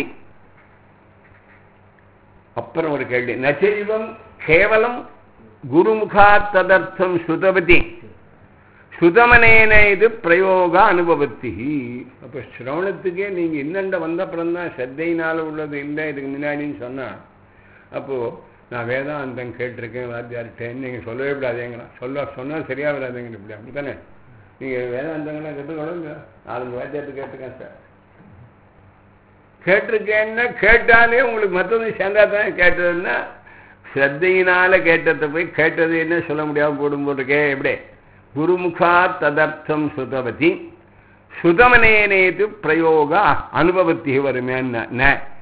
A: அப்புறம் ஒரு கேள்வி, நச்சைவம் கேவலம் குருமுகா ததர்த்தம் ஸ்ருதவதி சுதமனேன இது பிரயோக அனுபவத்தி. அப்போ ஸ்ரவணத்துக்கே நீங்கள் இன்னண்ட வந்த அப்புறம்தான் ஸ்ரத்தையினால் உள்ளது இல்லை இதுக்கு முன்னாடின்னு சொன்னால், அப்போது நான் வேதாந்தம் கேட்டிருக்கேன் வாத்தியார்கிட்டேன்னு நீங்கள் சொல்லவே விடாதேங்களா. சொல்ல சொன்னால் சரியாக விடாதேங்க. இப்படி அப்படி தானே நீங்கள் வேதாந்தங்கள்லாம் கற்றுக்கொள்ளுங்க. நாலு வாத்தியார்ட்டு கேட்டிருக்கேன் சார், கேட்டிருக்கேன்னா கேட்டாலே உங்களுக்கு மற்றவங்க சேர்ந்தா தானே. கேட்டதுன்னா ஸ்ரத்தையினால் கேட்டதை போய் கேட்டது என்ன சொல்ல முடியாமல் போடும் போட்டிருக்கே. எப்படி குருமுகா ததர்த்தம் சுதவதி சுதமனேனேது பிரயோக அனுபவத்தி வருமேன்ன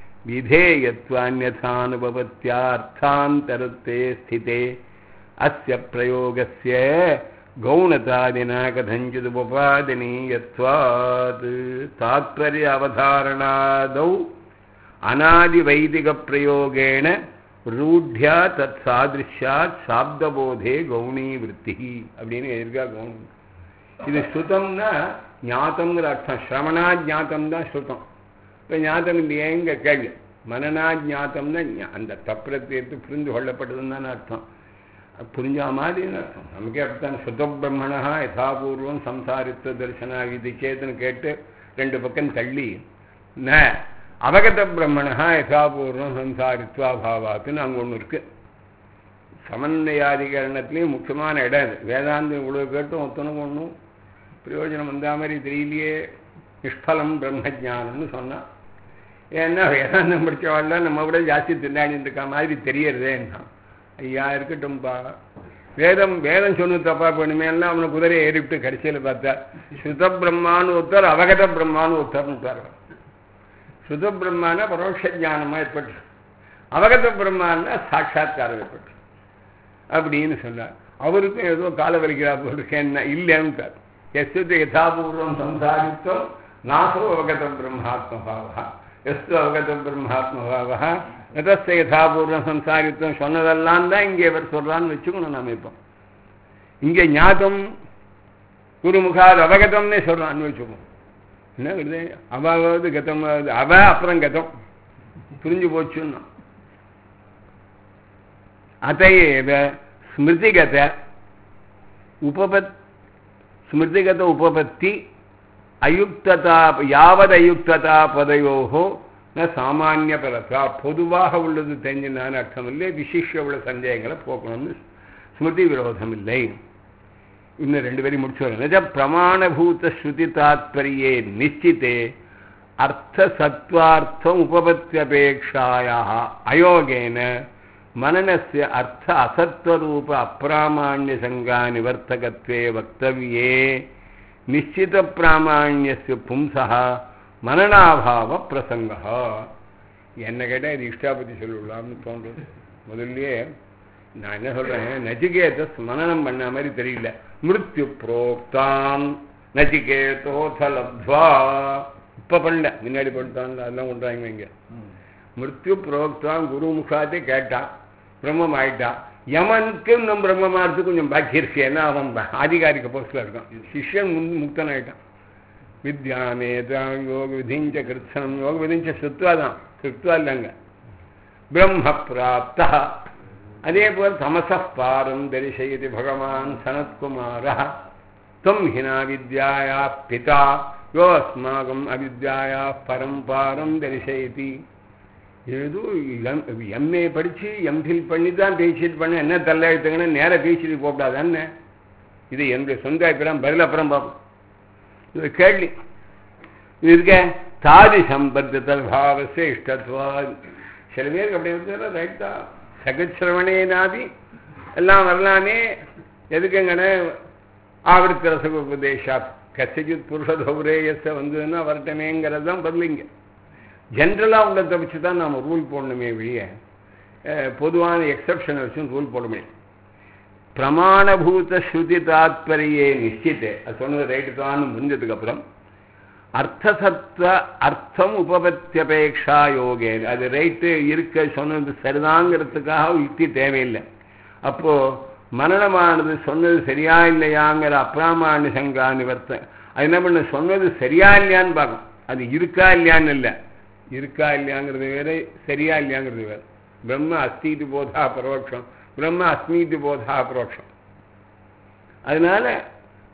A: விதேயத்வான்யதானுபவத்யார்த்தாந்தரத்தே ஸ்திதே அஸ்ய பிரயோகஸ்ய கௌணதாதினா கதஞ்சித் உபாதனீயத்வாத் தாத்பர்ய அவதாரணாதௌ அநாதி வைதிக பிரயோகேண ரூಢ்யா தத் சாதிருஷ்யாத் சாப்தபோதே கௌணி விருத்தி அப்படின்னு இருக்கா. கௌணி இது ஸ்ருதம்னா ஞாத்தம்ங்கிற அர்த்தம். ஸ்ரவணா ஜாத்தம் தான் ஸ்ருதம். இப்போ ஞாத்தம் இல்லையேங்க கேள்வி. மனநா ஜாத்தம்னா அந்த தப்புரத்தை புரிந்து கொள்ளப்பட்டதுன்னு தானே அர்த்தம். புரிஞ்ச மாதிரின்னு அர்த்தம். நமக்கே அப்படித்தான் சுத்த பிரம்மணா யதாபூர்வம் சம்சாரித்துவ தரிசனா இது சேத்துன்னு கேட்டு ரெண்டு பக்கம் தள்ளி ந அவகத பிரம்மணா யதாபூர்வம் சம்சாரித்வாபாவாத்துன்னு அங்கே ஒன்று இருக்குது. சமன்வயாதிகரணத்துலேயும் முக்கியமான இடம் அது. வேதாந்தம் இவ்வளோ கேட்டும் ஒத்தனும் ஒன்றும் பிரயோஜனம் வந்த மாதிரி தெரியலையே. நிஷ்பலம் பிரம்மஜானம்னு சொன்னான். ஏன்னா வேதாந்தம் படித்தவாள்லாம் நம்ம விட ஜாஸ்தி திண்டாடிட்டு இருக்கா மாதிரி தெரியறதேன்னா, ஐயா இருக்கட்டும்பா வேதம் வேதம் சொன்னு தப்பா பண்ணுமே எல்லாம் அவனை குதிரையை ஏறிவிட்டு கடைசியில் பார்த்தா சுத பிரம்மான்னு ஒருத்தர் அவகத பிரம்மான்னு ஒருத்தர்னு உத்தார். சுத பிரம்மான பரோட்ச ஜானமாக ஏற்பட்டு, அவகத பிரம்மான்னா சாட்சாத்காரம் ஏற்பட்டு அப்படின்னு சொன்னார். அவருக்கும் ஏதோ கால வலிக்கிறா போட்டுருக்கேன்னா இல்லைன்னு எஸ்து யதாபூர்வம் சம்சாரித்தம் நாசோ அவகத பிரம்மாத்மபாவா எஸ்து அவகத பிரம்மாத்மபாவா எதஸ்த யதாபூர்வம் சம்சாரித்தம் சொன்னதெல்லாம் தான் இங்கே அவர் சொல்றான்னு வச்சுக்கணும். நாம் இப்போ இங்கே ஞாத்தம் குருமுகாது அவகதம்னே சொல்றான்னு வச்சுக்கோம். என்ன வருது அவாவது கதம் அவ அப்புறம் கதம் புரிஞ்சு போச்சுன்னா அதையேவ ஸ்மிருதிகத உபபத் ஸ்மிருதிகத உபபத்தி அயுக்ததா யாவத் அயுக்ததா பதையோகோ ந சாமானிய பரதா பொதுவாக உள்ளது தெரிஞ்சுனான்னு அர்த்தம் இல்லை. விசிஷ்ய உள்ள சந்தேகங்களை போக்கணும்னு ஸ்மிருதி விரோதம் இல்லை. இன்னும் ரெண்டு பேரையும் முடிச்சு வரேன். நிஜ பிரமாணபூத ஸ்ருதி தாத்பரியே நிச்சிதே அர்த்த சத்வார்த்தம் உபபத்தியபேட்சாயா அயோகேன மனனஸ்ய அர்த்த அசத்வரூப அப்பிராமாண்ய சங்கா நிவர்த்தகத்வே வக்தவ்யே நிச்சித பிராமாண்யஸ்ய பும்சா மனநாபாவ பிரசங்கா. என்ன கேட்டால் இது இஷ்டாபதி சொல்லலாம்னு தோன்றுது. முதல்லையே நான் என்ன சொல்றேன், நச்சிகேத மனனம் பண்ண மாதிரி தெரியல. மிருத்யு புரோக்தாம் நச்சிகேதோத லப்த்வா இப்ப பண்ணல, முன்னாடி பண்ணிட்டான் அதெல்லாம் கொண்டாங்க. இங்க மிருத்யு புரோக்தாம் குரு முகாத்தே கேட்டான், பிரம்மம் ஆயிட்டான். யமனுக்கு நம்ம பிரம்மமானது கொஞ்சம் பாக்கி இருக்கு. ஏன்னா அவன் ஆதிகாரிக போஸ்ட்ல இருக்கான். சிஷ்யன் முக்தன் ஆயிட்டான். வித்யாமேதாம் யோக விதிஞ்ச கிருத்தனம் யோக விதிஞ்ச சுத்வா தான், கிருத்வா இல்லைங்க பிரம்ம பிராப்தா. அதே போல் தமசப்பாரம் தரிசயதி பகவான் சனத்குமார துவம் ஹினா வித்யாயா பிதா யோ அஸ்மாகம் அவித்யாயா பரம்பாரம் தரிசயதி. ஏதோ எம்ஏ படித்து எம்ஃபில் பண்ணி தான் பிஹெச்டி பண்ண என்ன தள்ள எடுத்துங்கன்னா நேராக பிஹெச்டி போகக்கூடாது. என்ன இது என்னுடைய சொந்த அப்புறம் பதில் அப்புறம் பார்ப்போம். இது கேள்வி இது இருக்க தாதி சம்பத்த பாவசே இஷ்டத்வா. சில பேருக்கு அப்படி இருந்தா ரைட் தான். சகச்சிரவணேனாதி எல்லாம் வரலாமே எதுக்குங்கண்ணே ஆவர்த்த ரசக உபதேஷா கசிஜித் புருஷதௌரேயஸை வந்ததுன்னா வரட்டமேங்கிறது தான் பதிலிங்க. ஜென்ரலாக உள்ளதை வச்சு தான் நாம் ரூல் போடணுமே வெளிய பொதுவான எக்ஸப்ஷனை வச்சு ரூல் போட முடியும். பிரமாணபூத ஸ்ருதி தாத்பரியே நிச்சித்தே அது சொன்னது ரைட்டு தான் முடிஞ்சதுக்கப்புறம் அர்த்தசத்வ அர்த்தம் உபபத்தியபேட்சா யோகே அது ரைட்டு இருக்க சொன்னது சரிதாங்கிறதுக்காக யுக்தி தேவையில்லை. அப்போது மரணமானது சொன்னது சரியா இல்லையாங்கிற அப்பிராமாண்ய சங்கா நிவர்த்தம். அது என்ன பண்ண சொன்னது சரியா இல்லையான்னு பார்க்கும். அது இருக்கா இல்லையான்னு இல்லை, இருக்கா இல்லையாங்கிறது வேறு, சரியா இல்லையாங்கிறது வேறு. பிரம்ம அஸ்தீதி போதா பரோட்சம், பிரம்ம அஸ்மீதி போதா பரோட்சம். அதனால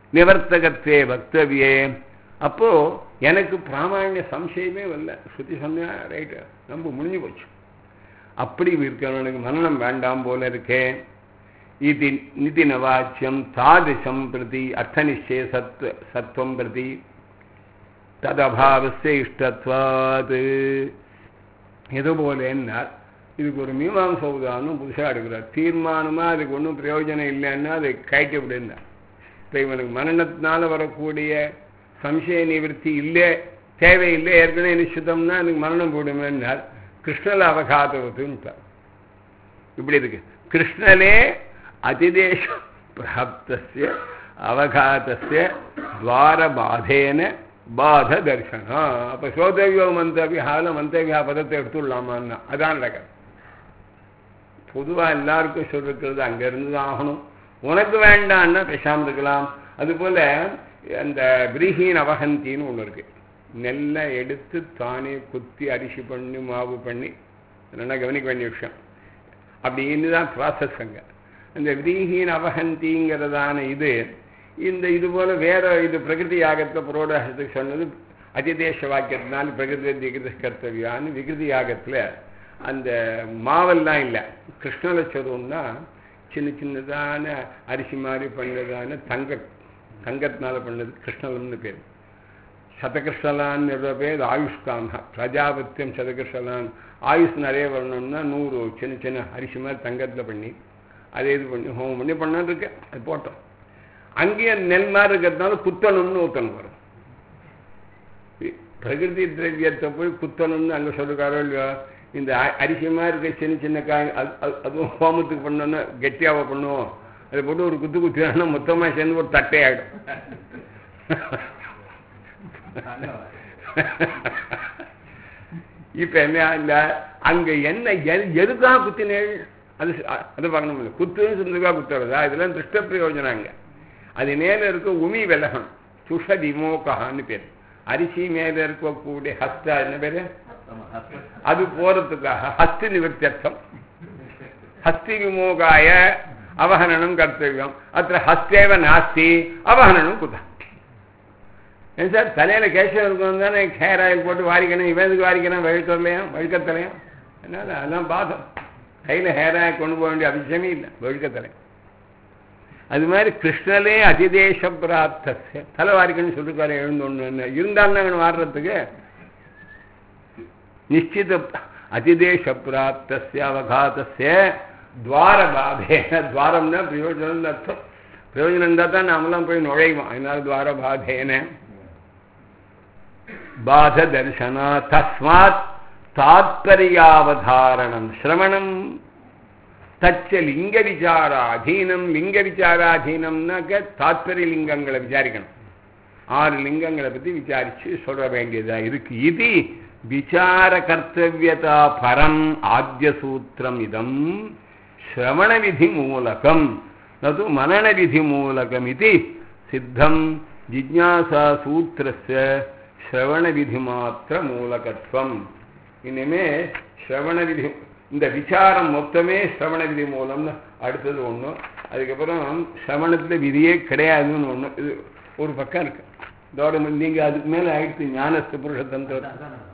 A: நிவர்த்தகத்தே வக்தவியே. அப்போது எனக்கு பிராமணிய சம்சயமே வரல. ஸ்ருதி சொன்னா ரைட்டு, நம்ம முடிஞ்சு போச்சு. அப்படி இருக்கிறவனுக்கு மரணம் வேண்டாம் போல இருக்கேன். இது நிதி நவாச்சியம் தாதிசம் பிரதி அர்த்த நிச்சய சத்வ சத்வம் பிரதி ததபாவஸ்ய இஷ்டத்வாது. எது போலேன்னார், இதுக்கு ஒரு மீமாம்ச உதாரணம் புதுசாக எடுக்கிறார். தீர்மானமாக அதுக்கு ஒன்றும் பிரயோஜனம் இல்லைன்னா அதை கைட்டு விடுந்தார். இப்போ இவனுக்கு மரணத்தினால வரக்கூடிய சம்சய நிவர்த்தி இல்லை, தேவையில்லை, ஏற்கனவே நிச்சயம்னா அதுக்கு மரணம் போடுமேன்னார். கிருஷ்ணல அவகாதவத்துன்ட்டார். இப்படி இருக்கு. கிருஷ்ணலே அதிதேச பிராப்தஸ்ய அவகாதஸ்ய துவாரபாதேன பாத தர்சனம். அப்போ சோதவியோ மந்தவியா அதில் மந்தவியா பதத்தை எடுத்துடலாமான்னா அதான் நடக்க. பொதுவாக எல்லாருக்கும் சொல்லிருக்கிறது அங்கேருந்து தான் ஆகணும். உனக்கு வேண்டான்னா பேசாமல் இருக்கலாம். அதுபோல் அந்த விரீஹீன் அவகந்தின்னு ஒன்று இருக்குது. நெல்லை எடுத்து தானே குத்தி அரிசி பண்ணி மாவு பண்ணி நல்லா கவனிக்க வேண்டிய விஷயம். அப்படின்னு தான் ப்ராசஸ் அங்கே. அந்த விரீஹீன் அவகந்திங்கிறதான இது இந்த இது போல் வேற இது பிரகிருதி யாகத்தில் புரோடாசத்துக்கு சொன்னது அதிதேச வாக்கியத்தினால பிரகிருதி திகிருதி கர்த்தவியான்னு விகிருதி யாகத்தில் அந்த மாவெல்லாம் இல்லை. கிருஷ்ணலட்சரம்னா சின்ன சின்னதான அரிசி மாதிரி பண்ணதான தங்க தங்கத்தினால பண்ணது கிருஷ்ணலம்னு பேர். சதகிருஷ்ணலான்னு பேர் ஆயுஷ்காம பிரஜாபத்தியம் சதகிருஷ்ணலான். ஆயுஷ் நிறைய வரணும்னா நூறு சின்ன சின்ன அரிசி மாதிரி தங்கத்தில் பண்ணி அதே இது பண்ணி ஹோமம் பண்ணி பண்ணான்னு இருக்கு. அது போட்டோம். அங்கேயே நெல் மாதிரி இருக்கிறதுனால குத்தணும்னு ஊத்தணும் வரும். பிரகிருதி திரவியத்தை போய் குத்தணும்னு அங்கே சொல்லிருக்காரோ இல்லையோ. இந்த அரிசி மாதிரி இருக்க சின்ன சின்ன காய் அது அதுவும் ஹோமத்துக்கு பண்ணோன்னா கெட்டியாவை பண்ணுவோம். அதை போட்டு ஒரு குத்து குத்தினா மொத்தமாக சேர்ந்து ஒரு தட்டை ஆகிடும். இப்ப என்ன இல்லை அங்க என்ன எதுக்காக குத்தினேள் அது அது பார்க்கணும். இல்லை குத்துன்னு சொல்றதுக்காக குத்துறதா? இதெல்லாம் திருஷ்ட பிரயோஜனம். அங்க அது மேல இருக்க உமி விலகம் சுஷ விமோகான்னு பேர். அரிசி மேல இருக்கக்கூடிய ஹஸ்தா என்ன பேரு அது போறதுக்காக ஹஸ்தி நிவர்த்தியர்த்தம். ஹஸ்தி விமோகாய அவஹனனம் கர்த்தவியம். அத்த ஹஸ்தேவ நாஸ்தி அவஹனனம் குத. ஏன் சார் தலையில கேஷம் இருக்கணும் தானே ஹேர் ஆயில் போட்டு வாரிக்கணும். இவனுக்கு வாரிக்கணும் வழுக்கலையும் வழுக்கத்தலையும் என்னால அதெல்லாம் பாதம். கையில் ஹேர் ஆயில் கொண்டு போக வேண்டிய அவசியமே இல்லை வழுக்கத்தலையும். அது மாதிரி கிருஷ்ணலே அதிதேச பிராப்தஸ்ய தலை வாரிக்கணும்னு சொல்லிருக்காரு. எழுந்தொன்னு இருந்தாலும் அவன் வாடுறதுக்கு நிச்சித அதிதேச பிராப்தஸ்ய அவகாதஸ்ய துவாரபாதேன. துவாரம்னா பிரயோஜனம் அர்த்தம். பிரயோஜனம் இருந்தால் தான் நாமெல்லாம் போய் நுழைவோம். அதனால துவாரபாதேன பாத தர்சனா தஸ்மாத் தாத்பர்யாவதாரணம் சிரவணம் தச்ச லிங்க விசாராதீனம். லிங்க விசாராதீனம்னாக்க தாத்பரிய லிங்கங்களை விசாரிக்கணும். ஆறு லிங்கங்களை பற்றி விசாரிச்சு சொல்ல வேண்டியதா இருக்கு. இது விசார கர்த்தவியதா பரம் ஆத்ய சூத்திரம் இதம் ஸ்ரவண விதி மூலகம் நது மனன விதி மூலகம் இது சித்தம் ஜிஜ்ஞாசா சூத்திரஸ்ய ஸ்ரவண விதி மாத்திர மூலகத்துவம். இனிமே ஸ்ரவண விதி இந்த விசாரம் மொத்தமே ஸ்ரவண விதி மூலம்னு அடுத்தது ஒன்று. அதுக்கப்புறம் ஸ்ரவணத்தில் விதியே கிடையாதுன்னு ஒன்று. இது ஒரு பக்கம் இருக்கு. இதோட நீங்கள் அதுக்கு மேலே ஆயிடுச்சு ஞானஸ்த புருஷ தந்திரம்.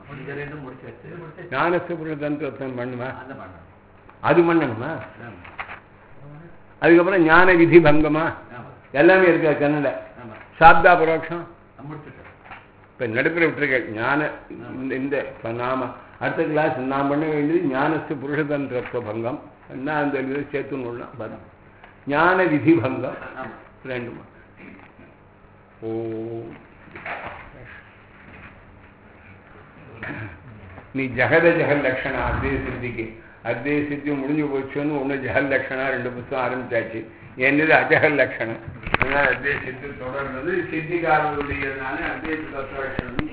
A: ஞானஸ்த புருஷ தந்திரத்தை பண்ணுமா? அது பண்ணணுமா? அதுக்கப்புறம் ஞான விதி பங்கமா எல்லாமே இருக்கா? கன்னட சாப்தா பரோட்சம் இப்போ நடுப்புற விட்டுருக்க ஞான இந்த இப்போ நாம அடுத்த கிளாஸ் நான் பண்ண வேண்டியது ஞானஸ்து புருஷதந்திரத்துவ பங்கம். என்ன அந்த இதை சேர்த்துன்னு பதம் ஞான விதி பங்கம் ரெண்டுமா. ஓ நீ ஜெகத ஜெகல் லட்சணா அத்வைத சித்திக்கு அத்வைத சித்தி முடிஞ்சு போச்சுன்னு ஒன்று ஜெகல் லட்சணா ரெண்டு புத்தகம் ஆரம்பிச்சாச்சு. என்னது அஜகல் லட்சணம். அதனால் அத்வைத சித்தி தொடர்ந்தது சித்திகாரர்களுடையதுனால அத்வைத தத்துவ லட்சணம்